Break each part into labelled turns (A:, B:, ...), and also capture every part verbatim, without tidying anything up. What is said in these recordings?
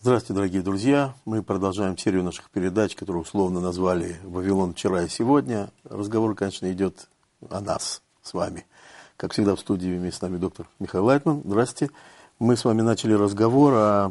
A: Здравствуйте, дорогие друзья. Мы продолжаем серию наших передач, которую условно назвали «Вавилон вчера и сегодня». Разговор, конечно, идет о нас с вами. Как всегда в студии вместе с нами доктор Михаил Лайтман. Здравствуйте. Мы с вами начали разговор о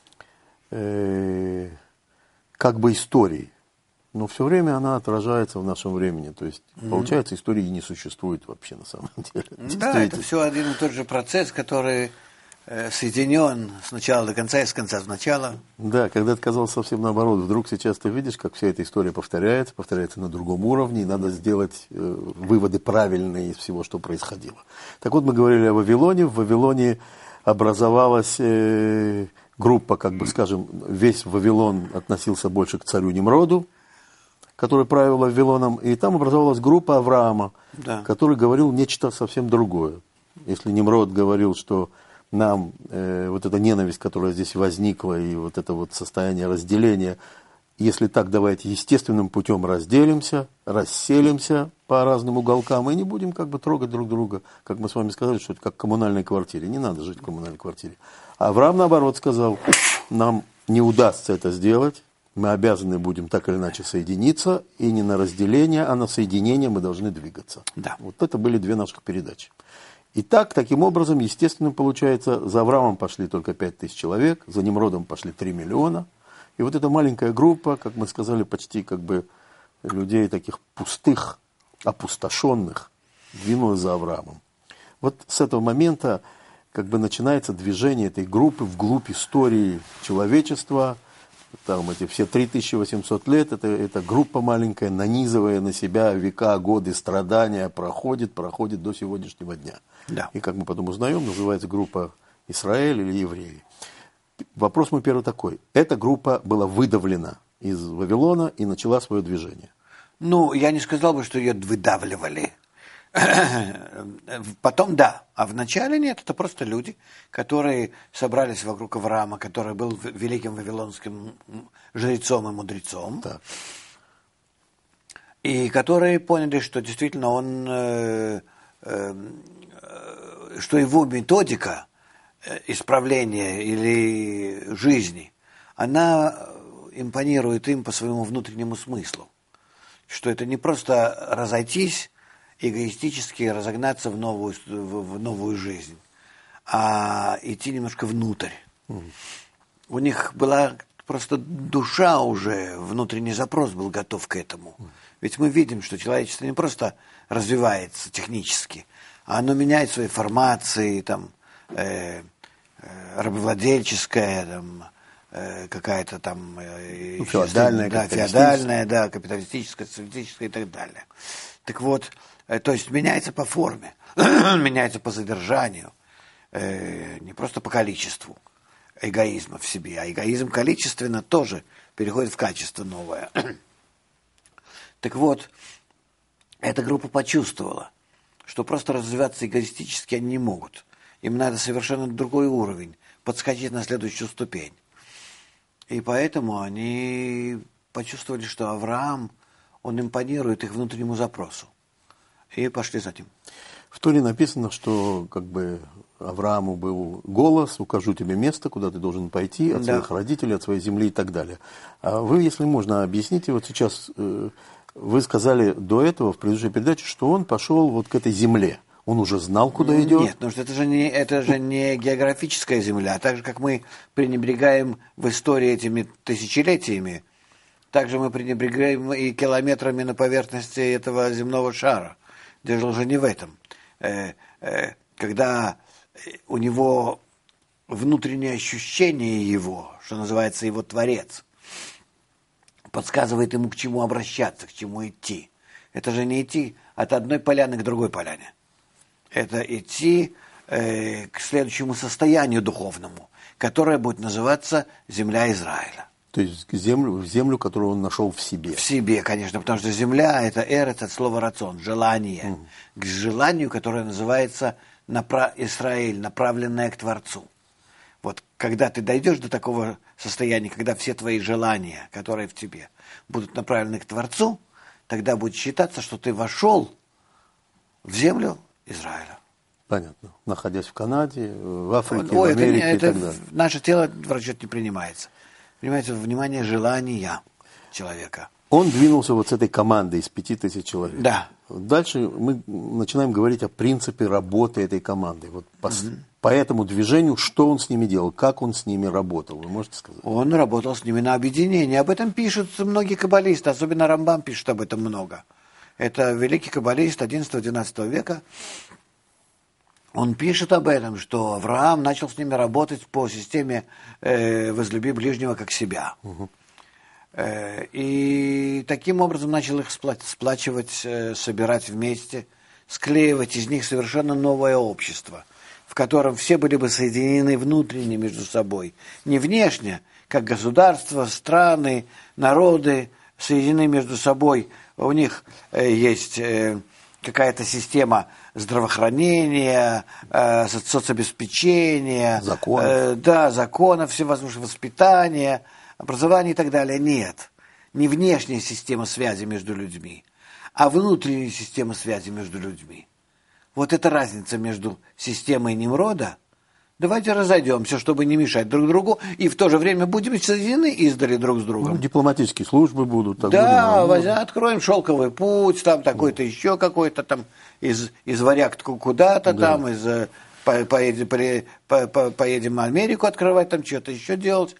A: э, как бы истории. Но все время она отражается в нашем времени. То есть, mm-hmm. получается, истории не существует вообще на самом деле.
B: Да, это все один и тот же процесс, который э, соединен с начала до конца и с конца в начало.
A: Да, когда это казалось совсем наоборот. Вдруг сейчас ты видишь, как вся эта история повторяется, повторяется на другом уровне, и надо сделать э, выводы правильные из всего, что происходило. Так вот, мы говорили о Вавилоне. В Вавилоне образовалась э, группа, как бы скажем, весь Вавилон относился больше к царю Немроду, который правил Вавилоном, и там образовалась группа Авраама, да. который говорил нечто совсем другое. Если Немрод говорил, что нам э, вот эта ненависть, которая здесь возникла, и вот это вот состояние разделения, если так, давайте естественным путем разделимся, расселимся по разным уголкам и не будем как бы трогать друг друга, как мы с вами сказали, что это как в коммунальной квартире, не надо жить в коммунальной квартире. А Авраам, наоборот, сказал, нам не удастся это сделать, мы обязаны будем так или иначе соединиться, и не на разделение, а на соединение мы должны двигаться.
B: Да.
A: Вот это были две наших передачи. И так, таким образом, естественно, получается, за Авраамом пошли только пять тысяч человек, за Немродом пошли три миллиона. И вот эта маленькая группа, как мы сказали, почти как бы людей таких пустых, опустошенных, двинулась за Авраамом. Вот с этого момента как бы начинается движение этой группы вглубь истории человечества. Там эти все три тысячи восемьсот лет, это, это группа маленькая, нанизывая на себя века, годы страдания, проходит, проходит до сегодняшнего дня.
B: Да.
A: И как мы потом узнаем, называется группа Израиль или евреи. Вопрос мой первый такой. Эта группа была выдавлена из Вавилона и начала свое движение.
B: Ну, я не сказал бы, что ее выдавливали. Потом да, а вначале нет, это просто люди, которые собрались вокруг Авраама, который был великим вавилонским жрецом и мудрецом,
A: так.
B: и которые поняли, что действительно он, э, э, что его методика исправления или жизни, она импонирует им по своему внутреннему смыслу, что это не просто разойтись, эгоистически разогнаться в новую, в, в новую жизнь, а идти немножко внутрь. Mm. У них была просто душа уже, внутренний запрос был готов к этому. Mm. Ведь мы видим, что человечество не просто развивается технически, а оно меняет свои формации, там, э, э, рабовладельческая, там, э, какая-то там... Э,
A: ну, феодальная,
B: да, феодальная, да, капиталистическая, социалистическая и так далее. Так вот, то есть меняется по форме, меняется по содержанию, э, не просто по количеству эгоизма в себе, а эгоизм количественно тоже переходит в качество новое. Так вот, эта группа почувствовала, что просто развиваться эгоистически они не могут. Им надо совершенно другой уровень, подскочить на следующую ступень. И поэтому они почувствовали, что Авраам, он импонирует их внутреннему запросу. И пошли за ним.
A: В Торе написано, что как бы Аврааму был голос, укажу тебе место, куда ты должен пойти, от да. своих родителей, от своей земли и так далее. А вы, если можно, объясните, вот сейчас э, вы сказали до этого в предыдущей передаче, что он пошел вот к этой земле. Он уже знал, куда идет?
B: Нет, потому что это же не, это же не географическая земля. Так же, как мы пренебрегаем в истории этими тысячелетиями, так же мы пренебрегаем и километрами на поверхности этого земного шара. Дело же не в этом. Э, э, когда у него внутреннее ощущение его, что называется его Творец, подсказывает ему, к чему обращаться, к чему идти. Это же не идти от одной поляны к другой поляне. Это идти э, к следующему состоянию духовному, которое будет называться земля Израиля.
A: То есть к землю, в землю, которую он нашел в себе.
B: В себе, конечно, потому что земля – это эрец от слова рацион, желание. Mm. К желанию, которое называется напра- Израиль, направленное к Творцу. Вот когда ты дойдешь до такого состояния, когда все твои желания, которые в тебе, будут направлены к Творцу, тогда будет считаться, что ты вошел в землю Израиля.
A: Понятно. Находясь в Канаде, в Африке,
B: Ой,
A: в Америке
B: это,
A: и так
B: это
A: далее.
B: Наше тело в расчет не принимается. Понимаете, внимание, желания человека.
A: Он двинулся вот с этой командой из пяти тысяч человек.
B: Да.
A: Дальше мы начинаем говорить о принципе работы этой команды. Вот по, mm-hmm. по этому движению, что он с ними делал, как он с ними работал, вы можете сказать?
B: Он работал с ними на объединение. Об этом пишут многие каббалисты, особенно Рамбам пишет об этом много. Это великий каббалист одиннадцатого-двенадцатого века. Он пишет об этом, что Авраам начал с ними работать по системе э, «возлюби ближнего как себя». Mm-hmm. И таким образом начал их сплачивать, собирать вместе, склеивать из них совершенно новое общество, в котором все были бы соединены внутренне между собой. Не внешне, как государства, страны, народы соединены между собой. У них есть какая-то система здравоохранения, соцобеспечения,
A: законов,
B: да, законов всевозможных, воспитания, образование и так далее. Нет. Не внешняя система связи между людьми, а внутренняя система связи между людьми. Вот это разница между системой Нимрода. Давайте разойдемся, чтобы не мешать друг другу, и в то же время будем соединены издали друг с другом.
A: Ну, дипломатические службы будут. Так
B: да,
A: будем,
B: откроем шелковый путь, там такой-то да. еще какой-то там, из, из варяг куда-то да. там, из, по, поедем, по, по, поедем в Америку открывать, там что-то еще делать.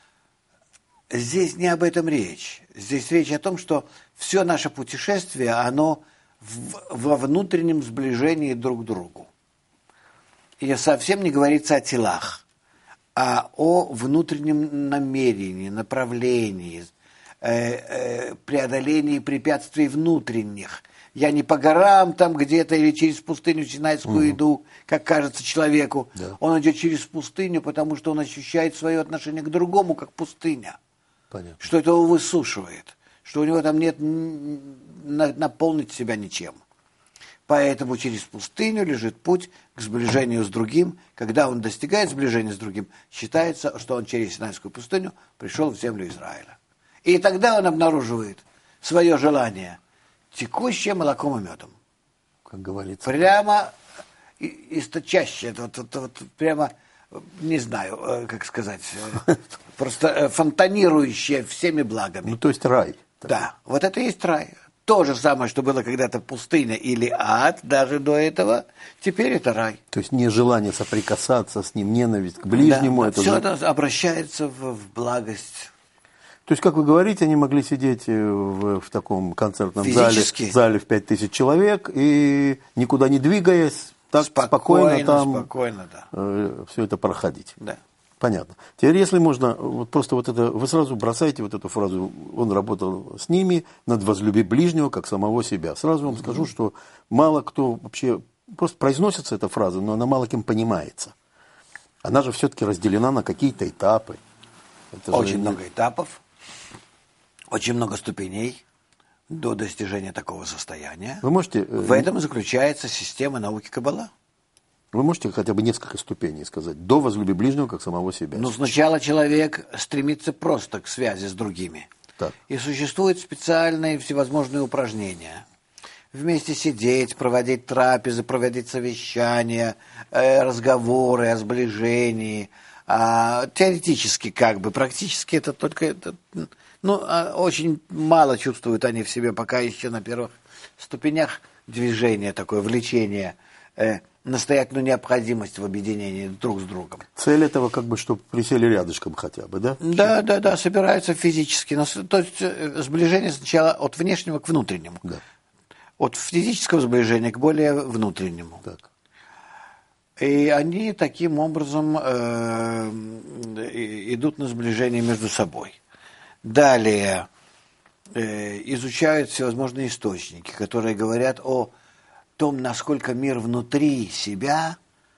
B: Здесь не об этом речь. Здесь речь о том, что все наше путешествие, оно в, во внутреннем сближении друг к другу. И совсем не говорится о телах, а о внутреннем намерении, направлении, э, э, преодолении препятствий внутренних. Я не по горам там где-то или через пустыню Синайскую угу. иду, как кажется человеку. Да. Он идет через пустыню, потому что он ощущает свое отношение к другому, как пустыня.
A: Понятно.
B: Что это его высушивает, что у него там нет наполнить себя ничем. Поэтому через пустыню лежит путь к сближению с другим. Когда он достигает сближения с другим, считается, что он через Синайскую пустыню пришел в землю Израиля. И тогда он обнаруживает свое желание, текущее молоком и медом.
A: Как говорится.
B: Прямо источащее, вот, вот, вот, прямо... не знаю, как сказать, просто фонтанирующее всеми благами.
A: Ну, то есть рай.
B: Да, вот это и есть рай. То же самое, что было когда-то пустыня или ад, даже до этого, теперь это рай.
A: То есть нежелание соприкасаться с ним, ненависть к ближнему.
B: Да,
A: это
B: все
A: же...
B: это обращается в, в благость.
A: То есть, как вы говорите, они могли сидеть в, в таком концертном зале, зале в пять тысяч человек и никуда не двигаясь, так спокойно, спокойно там
B: спокойно, да.
A: э, все это проходить.
B: Да.
A: Понятно. Теперь, если можно, вот просто вот это, вы сразу бросаете вот эту фразу, он работал с ними над возлюби ближнего, как самого себя. Сразу вам mm-hmm. скажу, что мало кто вообще, просто произносится эта фраза, но она мало кем понимается. Она же все-таки разделена на какие-то этапы. Это
B: очень
A: же...
B: много этапов, очень много ступеней до достижения такого состояния.
A: Вы можете...
B: В этом заключается система науки Каббала.
A: Вы можете хотя бы несколько ступеней сказать? До возлюби ближнего, как самого себя.
B: Ну, сначала человек стремится просто к связи с другими.
A: Так.
B: И существуют специальные всевозможные упражнения. Вместе сидеть, проводить трапезы, проводить совещания, э, разговоры о сближении. А, теоретически как бы, практически это только... Это, ну, очень мало чувствуют они в себе пока еще на первых ступенях движения, такое влечение, э, настоятельную необходимость в объединении друг с другом.
A: Цель этого как бы, чтобы присели рядышком хотя бы, да?
B: Да, да, да, собираются физически. То есть сближение сначала от внешнего к внутреннему.
A: Да.
B: От физического сближения к более внутреннему.
A: Так.
B: И они таким образом э, идут на сближение между собой. Далее э, изучают всевозможные источники, которые говорят о том, насколько мир внутри себя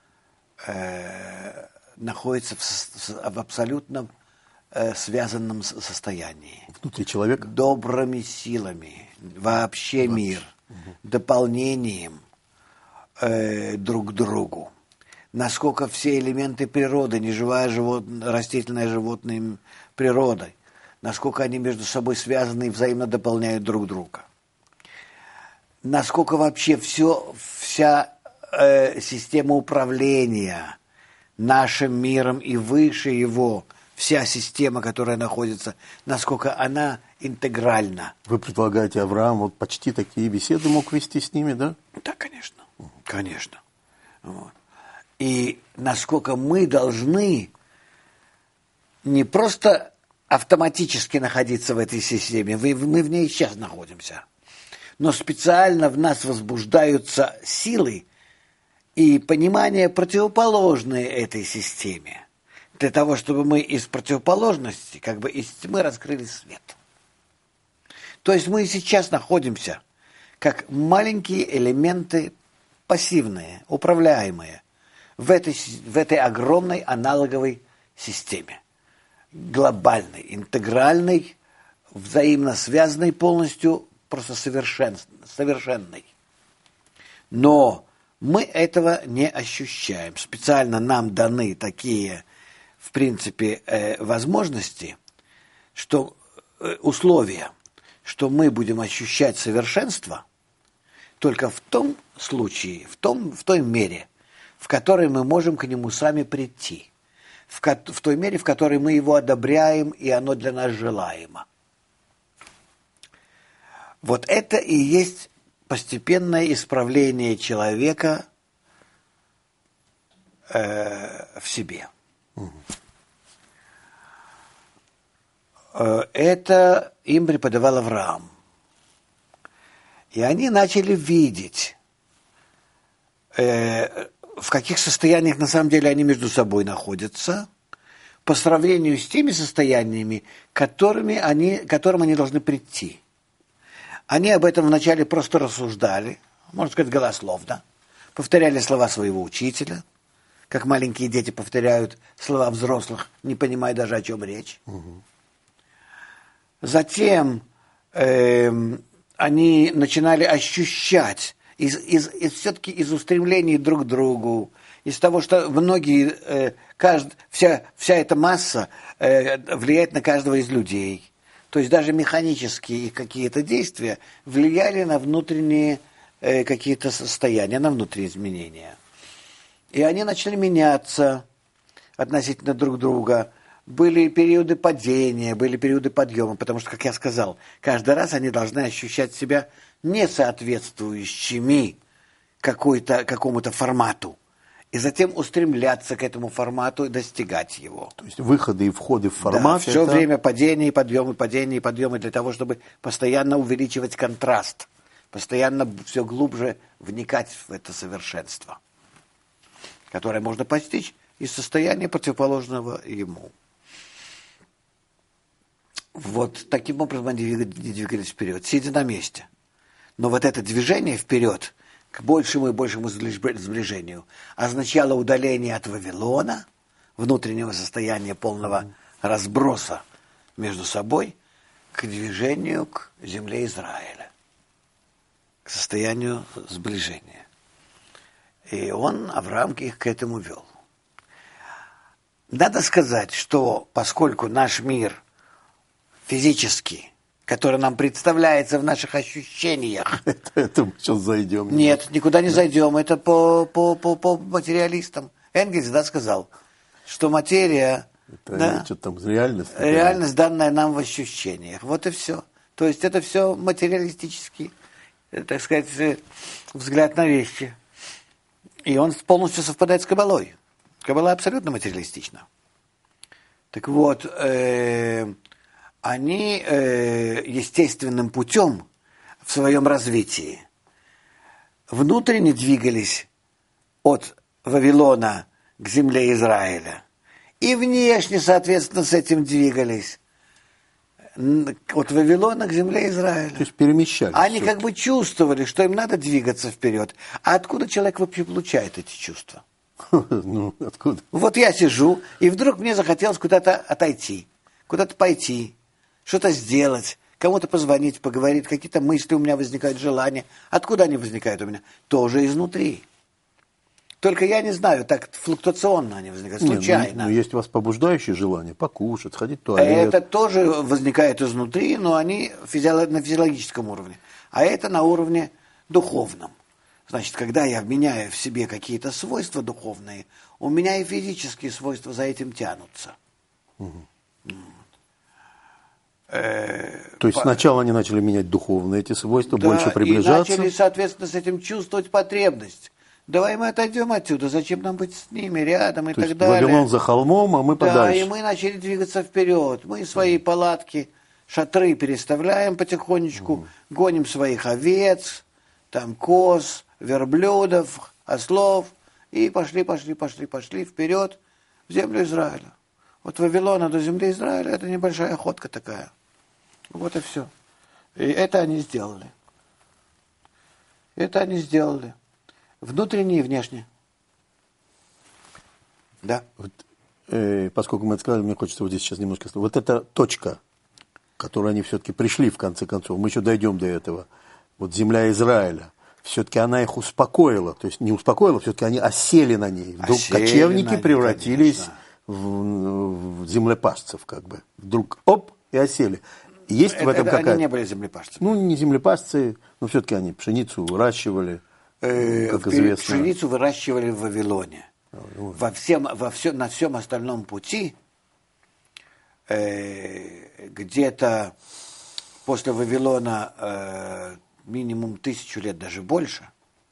B: э, находится в, в абсолютно э, связанном состоянии.
A: Внутри человека?
B: Добрыми силами. Вообще, вообще. Мир. Угу. Дополнением э, друг к другу. Насколько все элементы природы, неживая животная, растительная, животная природа, насколько они между собой связаны и взаимно дополняют друг друга. Насколько вообще все, вся э, система управления нашим миром и выше его, вся система, которая находится, насколько она интегральна.
A: Вы предполагаете, Авраам вот почти такие беседы мог вести с ними, да?
B: Да, конечно, конечно. Вот. И насколько мы должны не просто автоматически находиться в этой системе, мы в ней сейчас находимся, но специально в нас возбуждаются силы и понимание противоположные этой системе, для того, чтобы мы из противоположности, как бы из тьмы раскрыли свет. То есть мы сейчас находимся как маленькие элементы пассивные, управляемые в этой, в этой огромной аналоговой системе. Глобальной, интегральной, взаимно связанной полностью, просто совершен, совершенной. Но мы этого не ощущаем. Специально нам даны такие, в принципе, э, возможности, что э, условия, что мы будем ощущать совершенство только в том случае, в, том, в той мере, в которой мы можем к нему сами прийти, в, ко- в той мере, в которой мы его одобряем, и оно для нас желаемо. Вот это и есть постепенное исправление человека э, в себе. Угу. Э, это им преподавал Авраам. И они начали видеть, э, в каких состояниях на самом деле они между собой находятся, по сравнению с теми состояниями, которыми они, к которым они должны прийти. Они об этом вначале просто рассуждали, можно сказать, голословно, повторяли слова своего учителя, как маленькие дети повторяют слова взрослых, не понимая даже, о чем речь. Угу. Затем э, они начинали ощущать, из, из, из, все-таки из устремлений друг к другу, из того, что многие, э, кажд, вся, вся эта масса э, влияет на каждого из людей. То есть даже механические какие-то действия влияли на внутренние э, какие-то состояния, на внутренние изменения. И они начали меняться относительно друг друга. Были периоды падения, были периоды подъема, потому что, как я сказал, каждый раз они должны ощущать себя несоответствующими какой-то, какому-то формату. И затем устремляться к этому формату и достигать его.
A: То есть выходы и входы в формат.
B: Да, все
A: это...
B: время падения и подъемы, падения и подъемы для того, чтобы постоянно увеличивать контраст, постоянно все глубже вникать в это совершенство, которое можно постичь из состояния противоположного ему. Вот таким образом они двигались вперед, сидя на месте. Но вот это движение вперед к большему и большему сближению означало удаление от Вавилона, внутреннего состояния полного разброса между собой, к движению к земле Израиля, к состоянию сближения. И он, Авраам, их к этому вел. Надо сказать, что поскольку наш мир физический, который нам представляется в наших ощущениях.
A: Это, это мы сейчас зайдем.
B: Нет, никуда не зайдем. Это по, по, по, по материалистам. Энгельс, да, сказал, что материя...
A: Это
B: да,
A: что там, реальность?
B: Реальность, данная нам в ощущениях. Вот и все. То есть это все материалистический, так сказать, взгляд на вещи. И он полностью совпадает с Кабалой. Кабала абсолютно материалистична. Так вот... Э- они э, естественным путем в своем развитии внутренне двигались от Вавилона к земле Израиля. И внешне, соответственно, с этим двигались от Вавилона к земле Израиля.
A: То есть перемещались.
B: Они как бы чувствовали, что им надо двигаться вперед. А откуда человек вообще получает эти чувства?
A: Ну, откуда?
B: Вот я сижу, и вдруг мне захотелось куда-то отойти, куда-то пойти, что-то сделать, кому-то позвонить, поговорить, какие-то мысли у меня возникают, желания. Откуда они возникают у меня? Тоже изнутри. Только я не знаю, так флуктуационно они возникают, случайно.
A: Нет, ну, ну, есть у вас побуждающие желания, покушать, сходить в туалет.
B: Это тоже возникает изнутри, но они физиолог, на физиологическом уровне. А это на уровне духовном. Значит, когда я меняю в себе какие-то свойства духовные, у меня и физические свойства за этим тянутся.
A: Угу.
B: Вот. Э,
A: То есть
B: по...
A: сначала они начали менять духовные эти свойства,
B: да,
A: больше приближаться.
B: И начали, соответственно, с этим чувствовать потребность. Давай мы отойдем отсюда, зачем нам быть с ними рядом и
A: То
B: так
A: есть
B: далее.
A: Вавилон за холмом, а мы
B: да,
A: подальше.
B: Да, и мы начали двигаться вперед. Мы свои mm. палатки, шатры переставляем потихонечку, mm. гоним своих овец, там коз, верблюдов, ослов, и пошли, пошли, пошли, пошли вперед в землю Израиля. От Вавилона до земли Израиля это небольшая ходка такая. Вот и все. И это они сделали. Это они сделали. Внутренне и внешне. Да.
A: Вот, э, поскольку мы это сказали, мне хочется вот здесь сейчас немножко сказать. Вот эта точка, к которой они все-таки пришли в конце концов, мы еще дойдем до этого. Вот земля Израиля, все-таки она их успокоила. То есть не успокоила, все-таки они осели на ней. Вдруг осели кочевники ней, превратились в, в землепашцев, как бы. Вдруг оп, и осели. Есть
B: это,
A: в этом
B: это
A: какая-то...
B: Они не были землепашцами.
A: Ну, не землепашцы, но все-таки они пшеницу выращивали. Как известно.
B: Пшеницу выращивали в Вавилоне. Во всем, во всем, на всем остальном пути, э, где-то после Вавилона э, минимум тысячу лет, даже больше,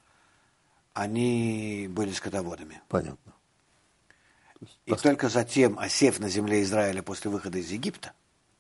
B: они были скотоводами.
A: Понятно.
B: И Пос... только затем, осев на земле Израиля после выхода из Египта,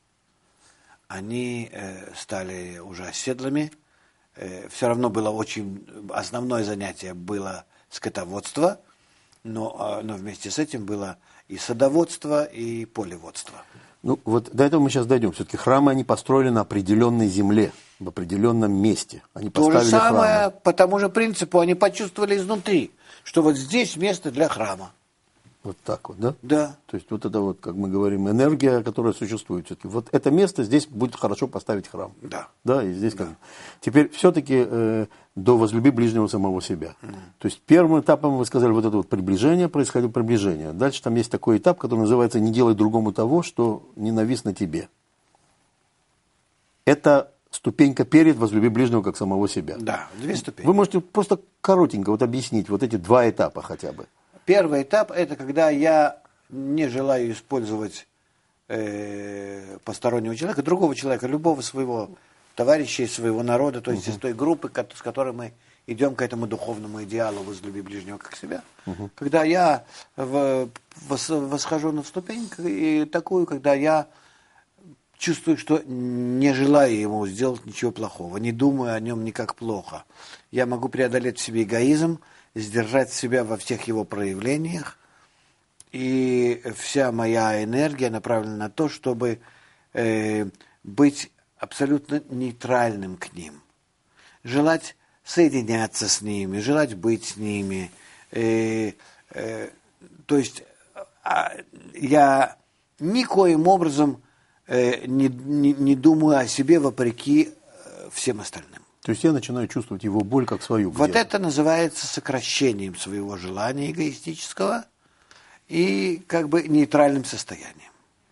B: они э, стали уже оседлыми. Все равно было очень... Основное занятие было скотоводство, но, но вместе с этим было и садоводство, и полеводство.
A: Ну, вот до этого мы сейчас дойдем. Все-таки храмы они построили на определенной земле, в определенном месте. Они
B: То же самое,
A: храмы.
B: По тому же принципу, они почувствовали изнутри, что вот здесь место для храма.
A: Вот так вот, да?
B: Да.
A: То есть вот это вот, как мы говорим, энергия, которая существует все-таки. Вот это место, здесь будет хорошо поставить храм.
B: Да.
A: Да, и здесь
B: да.
A: как. Теперь все-таки э, до возлюби ближнего самого себя. Mm. То есть первым этапом, вы сказали, вот это вот приближение, происходило приближение. Дальше там есть такой этап, который называется «не делай другому того, что ненавистно тебе». Это ступенька перед возлюби ближнего как самого себя.
B: Да, две ступени.
A: Вы можете просто коротенько вот объяснить вот эти два этапа хотя бы.
B: Первый этап – это когда я не желаю использовать э, постороннего человека, другого человека, любого своего товарища из своего народа, то есть uh-huh. из той группы, с которой мы идем к этому духовному идеалу возлюби ближнего как себя. Uh-huh. Когда я в, вос, восхожу на ступень, и такую, когда я чувствую, что не желаю ему сделать ничего плохого, не думаю о нем никак плохо. Я могу преодолеть в себе эгоизм, сдержать себя во всех его проявлениях, и вся моя энергия направлена на то, чтобы э, быть абсолютно нейтральным к ним, желать соединяться с ними, желать быть с ними. Э, э, то есть э, я никоим образом э, не, не, не думаю о себе вопреки э, всем остальным.
A: То есть я начинаю чувствовать его боль как свою.
B: Вот это называется сокращением своего желания эгоистического и как бы нейтральным состоянием.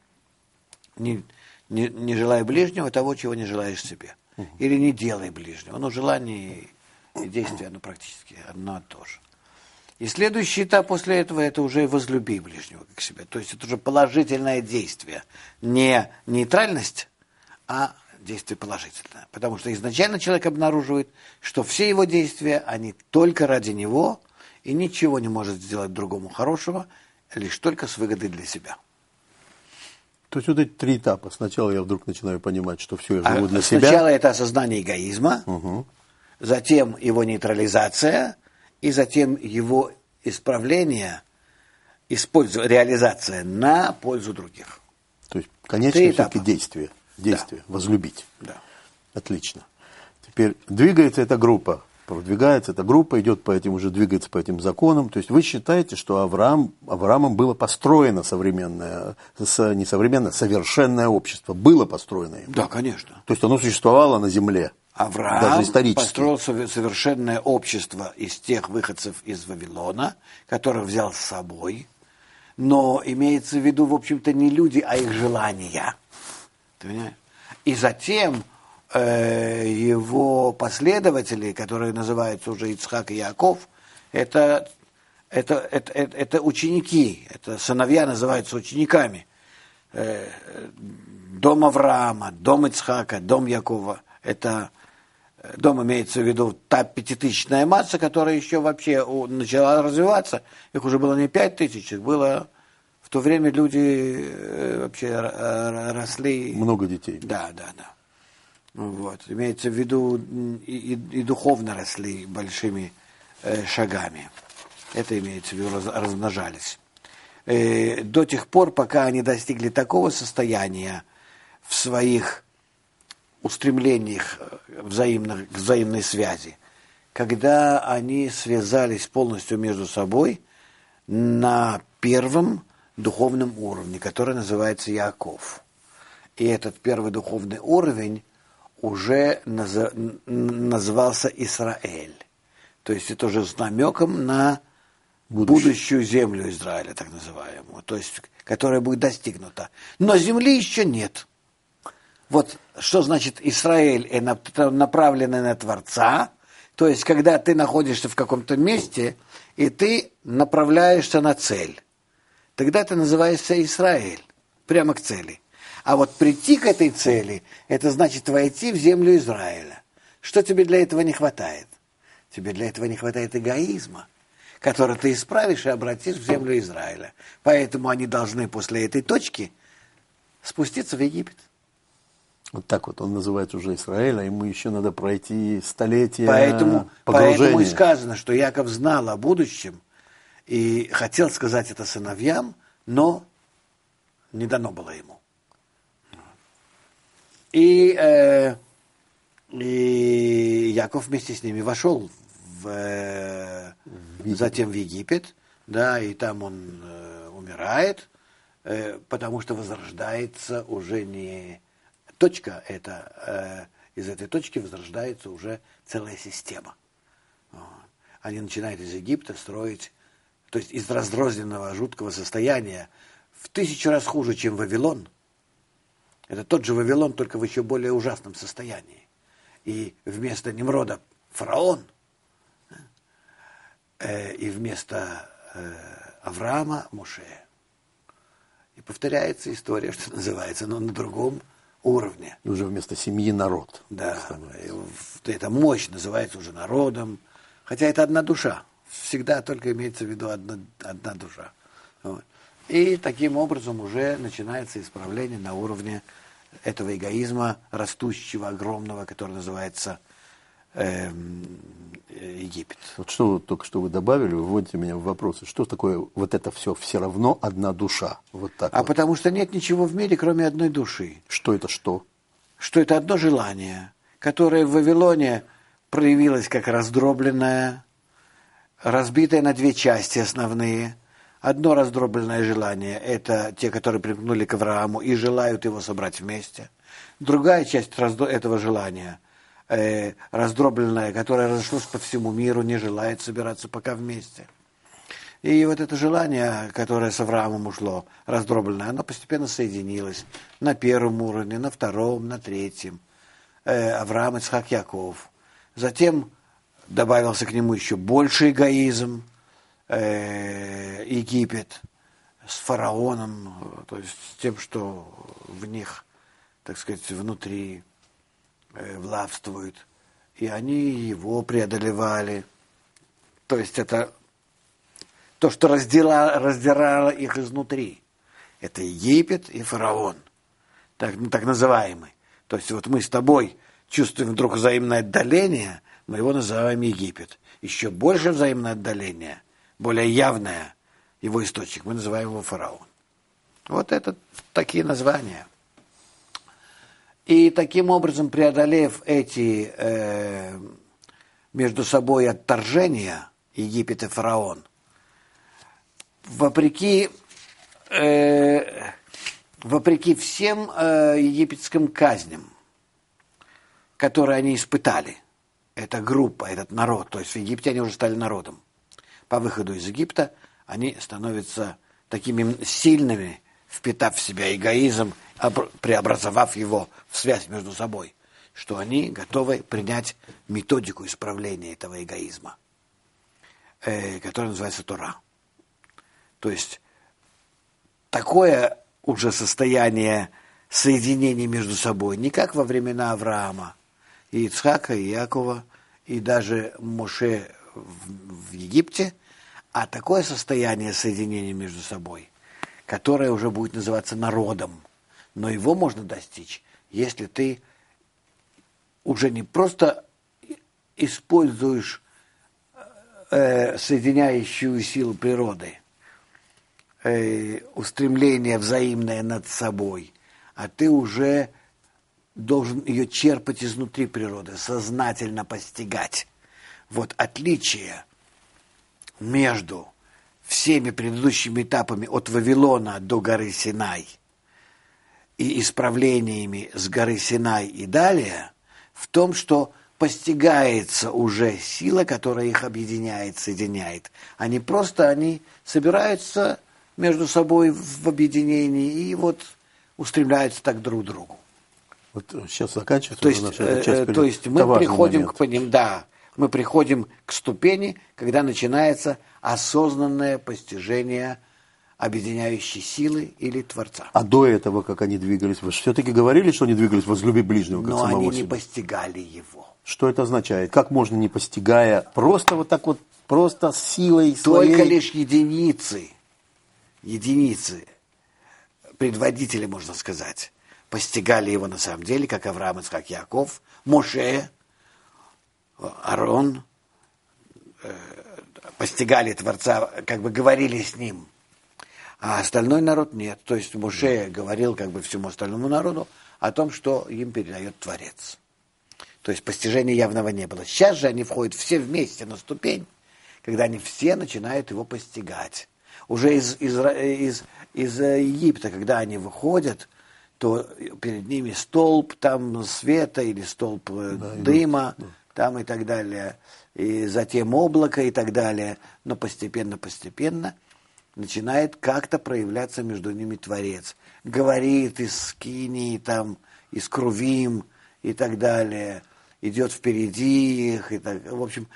B: Не, не, не желай ближнего того, чего не желаешь себе. Угу. Или не делай ближнего. Но желание и действие, оно практически одно и то же. И следующий этап после этого – это уже возлюби ближнего как себя. То есть это уже положительное действие. Не нейтральность, а действие положительное. Потому что изначально человек обнаруживает, что все его действия, они только ради него, и ничего не может сделать другому хорошего, лишь только с выгодой для себя.
A: То есть вот эти три этапа. Сначала я вдруг начинаю понимать, что все, я живу
B: а
A: для
B: сначала
A: себя.
B: Сначала это осознание эгоизма, угу. затем его нейтрализация, и затем его исправление, использование, реализация на пользу других.
A: То есть конечное все-таки действие. Действие, да. Возлюбить.
B: Да.
A: Отлично. Теперь двигается эта группа, продвигается эта группа, идет по этим, уже двигается по этим законам. То есть вы считаете, что Авраам, Авраамом было построено современное, не современное, совершенное общество. Было построено им.
B: Да, конечно.
A: То есть оно существовало на земле.
B: Авраам
A: даже исторически.
B: Построил совершенное общество из тех выходцев из Вавилона, которых взял с собой. Но имеется в виду, в общем-то, не люди, а их желания. И затем э, его последователи, которые называются уже Ицхак и Яаков, это, это, это, это, это ученики, это сыновья называются учениками. э, дом Авраама, дом Ицхака, дом Якова. Это дом имеется в виду та пятитысячная масса, которая еще вообще начала развиваться. Их уже было не пять тысяч, их было... В то время люди вообще росли...
A: Много детей.
B: Да, да, да. Вот. Имеется в виду и, и, и духовно росли большими э, шагами. Это имеется в виду, раз, размножались. Э, до тех пор, пока они достигли такого состояния в своих устремлениях взаимных, к взаимной связи, когда они связались полностью между собой на первом духовном уровне, который называется Яаков. И этот первый духовный уровень уже наз... назывался Исраэль. То есть это уже с намеком на Будущее. будущую землю Израиля, так называемую, то есть, которая будет достигнута. Но земли еще нет. Вот что значит Израиль, направленный на Творца, то есть когда ты находишься в каком-то месте, и ты направляешься на цель. Тогда ты называешься Израиль, прямо к цели. А вот прийти к этой цели, это значит войти в землю Израиля. Что тебе для этого не хватает? Тебе для этого не хватает эгоизма, который ты исправишь и обратишь в землю Израиля. Поэтому они должны после этой точки спуститься в Египет.
A: Вот так вот он называется уже Израиль, а ему еще надо пройти столетия
B: поэтому,
A: погружения.
B: Поэтому и сказано, что Яков знал о будущем и хотел сказать это сыновьям, но не дано было ему. И, э, и Яков вместе с ними вошел в, э, затем в Египет, да, и там он э, умирает, э, потому что возрождается уже не точка, это, э, из этой точки возрождается уже целая система. Вот. Они начинают из Египта строить, то есть из разрозненного жуткого состояния, в тысячу раз хуже, чем Вавилон. Это тот же Вавилон, только в еще более ужасном состоянии. И вместо Немрода фараон, э, и вместо э, Авраама Моше. И повторяется история, что называется, но на другом уровне.
A: И уже вместо семьи народ.
B: Да, эта мощь называется уже народом, хотя это одна душа. Всегда только имеется в виду одна, одна душа. Вот. И таким образом уже начинается исправление на уровне этого эгоизма, растущего, огромного, который называется э, Египет.
A: Вот что вы только что вы добавили, вы вводите меня в вопросы. Что такое вот это все все равно одна душа? Вот так
B: а
A: вот.
B: Потому что нет ничего в мире, кроме одной души.
A: Что это что?
B: Что это одно желание, которое в Вавилоне проявилось как раздробленное, разбитое на две части основные. Одно раздробленное желание – это те, которые примкнули к Аврааму и желают его собрать вместе. Другая часть этого желания, э, раздробленная, которая разошлась по всему миру, не желает собираться пока вместе. И вот это желание, которое с Авраамом ушло, раздробленное, оно постепенно соединилось на первом уровне, на втором, на третьем. Э, Авраам, Ицхак, Яков. Затем добавился к нему еще больший эгоизм, Египет с фараоном, то есть с тем, что в них, так сказать, внутри властвует. И они его преодолевали. То есть это то, что раздирало, раздирало их изнутри. Это Египет и фараон, так, ну, так называемый. То есть вот мы с тобой чувствуем вдруг взаимное отдаление, мы его называем Египет. Еще больше взаимное отдаление, более явное его источник, мы называем его фараон. Вот это такие названия. И таким образом, преодолев эти э, между собой отторжения, Египет и фараон, вопреки, э, вопреки всем э, египетским казням, которые они испытали, эта группа, этот народ, то есть в Египте они уже стали народом. По выходу из Египта они становятся такими сильными, впитав в себя эгоизм, преобразовав его в связь между собой, что они готовы принять методику исправления этого эгоизма, э, которая называется Тора. То есть такое уже состояние соединения между собой, не как во времена Авраама, и Ицхака, и Якова, и даже Моше в, в Египте, а такое состояние соединения между собой, которое уже будет называться народом. Но его можно достичь, если ты уже не просто используешь э, соединяющую силу природы, э, устремление взаимное над собой, а ты уже должен ее черпать изнутри природы, сознательно постигать. Вот отличие между всеми предыдущими этапами от Вавилона до горы Синай и исправлениями с горы Синай и далее в том, что постигается уже сила, которая их объединяет, соединяет. Они просто, они собираются между собой в объединении и вот устремляются так друг к другу.
A: Вот сейчас заканчивается
B: то есть,
A: наша эта часть.
B: э, то есть мы приходим момент. к поним, да, мы приходим к ступени, когда начинается осознанное постижение объединяющей силы или Творца.
A: А до этого, как они двигались, вы все-таки говорили, что они двигались возлюби ближнего, как
B: Но
A: самого
B: они
A: себя?
B: не постигали его.
A: Что это означает? Как можно, не постигая, просто вот так вот, просто силой
B: Только
A: своей...
B: лишь единицы, единицы, предводители, можно сказать, постигали его на самом деле, как Авраам, Ицхак, Яков, Моше, Аарон, э, постигали Творца, как бы говорили с ним. А остальной народ нет. То есть Моше говорил как бы всему остальному народу о том, что им передает Творец. То есть постижения явного не было. Сейчас же они входят все вместе на ступень, когда они все начинают его постигать. Уже из, из, из, из Египта, когда они выходят, то перед ними столб там света или столб да, дыма, идут, да. там и так далее, и затем облако и так далее. Но постепенно-постепенно начинает как-то проявляться между ними Творец. Говорит из Скинии, там, из Крувим и так далее. Идет впереди их. И так, в общем,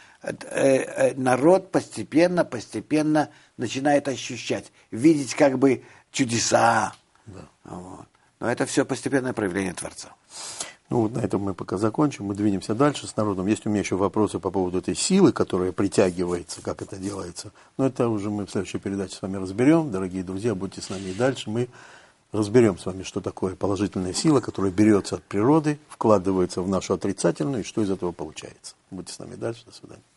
B: народ постепенно, постепенно начинает ощущать, видеть как бы чудеса. Да. Вот. Но это все постепенное проявление Творца.
A: Ну вот на этом мы пока закончим. Мы двинемся дальше с народом. Есть у меня еще вопросы по поводу этой силы, которая притягивается, как это делается. Но это уже мы в следующей передаче с вами разберем. Дорогие друзья, будьте с нами и дальше. Мы разберем с вами, что такое положительная сила, которая берется от природы, вкладывается в нашу отрицательную, и что из этого получается. Будьте с нами дальше. До свидания.